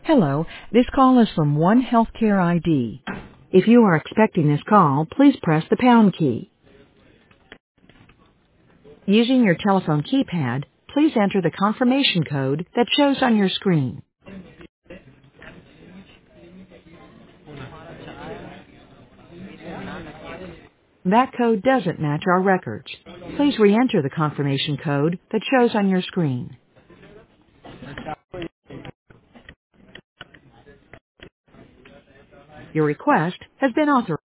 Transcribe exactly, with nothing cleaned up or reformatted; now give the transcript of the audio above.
Hello, this call is from One Healthcare I D. If you are expecting this call, please press the pound key. Using your telephone keypad, please enter the confirmation code that shows on your screen. That code doesn't match our records. Please re-enter the confirmation code that shows on your screen. Your request has been authorized.